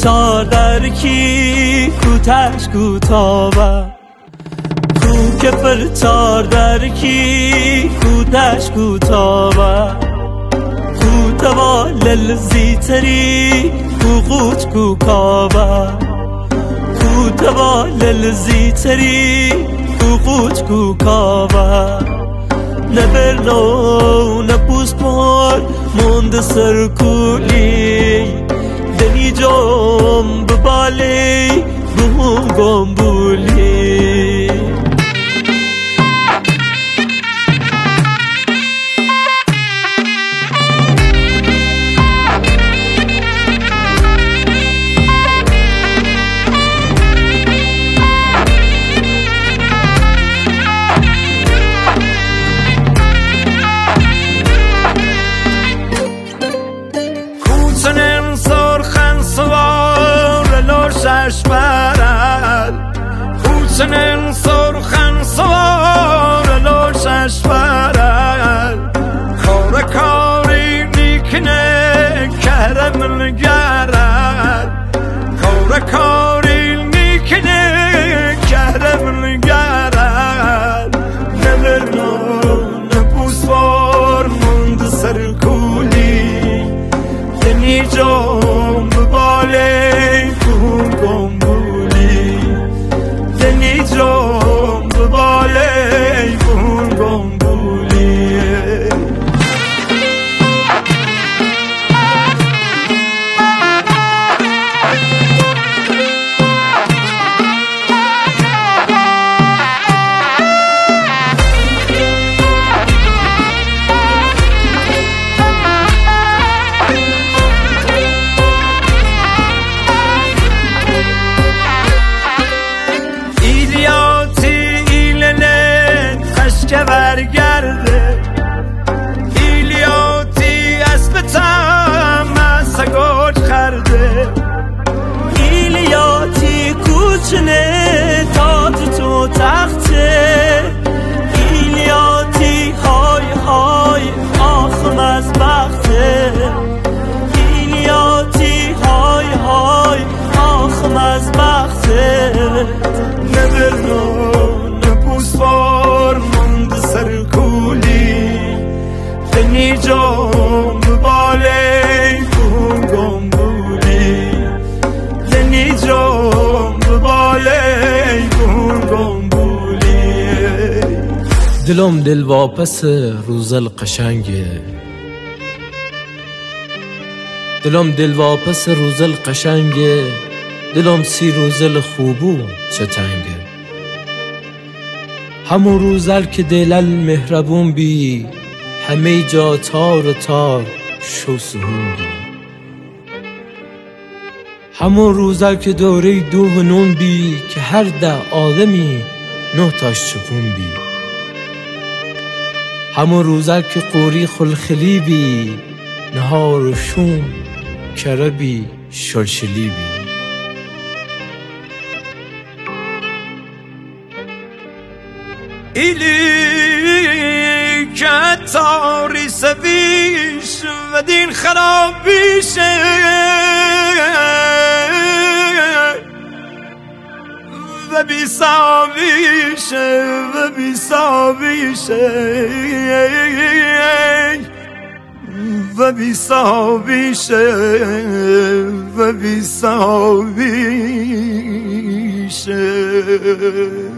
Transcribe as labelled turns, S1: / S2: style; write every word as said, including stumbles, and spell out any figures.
S1: çardar ki kutaş kutava ku kefir çardar ki kutaş kutava kutava lelzitri ku qut ku kava kutava lelzitri ku qut ku kava نبرنو نپوس پر موند سرکولی دنی جام ببالی بهم گمبولی
S2: Kutsenen sorgen svar låtsas faral Kara kari nikne karamel garal Kara kari nikne karamel garal Never know nepus var mund sarkuli Deni jom bale kum gombuli Deni jom bale kum gombuli برگرده ایلیاتی اسب تماس گوش خرده
S1: ایلیاتی کوچنه تاج تو تخته ایلیاتی های های آخم از بخته ایلیاتی های های آخم از بخته
S2: نبرنو نپوس بار سرکولی دنی جام بالی کن گمبولی دنی جام بالی کن گمبولی
S1: دلم دل واپس روزل قشنگه دلم دل واپس روزل قشنگه دلم سی روزل خوبو چتنگه همون روزل که دلل مهربون بی همه جا تار تار شو سهون بی همون روزل که دوره دو و نون بی که هر ده آدمی نه تاش چپون بی همون روزل که قوری خلخلی بی نهار و شون کربی شلشلی بی
S2: ایلی که تاری سویش و دین خرابیشه و بی ساویشه و بی ساویشه و بی ساویشه و بی ساویشه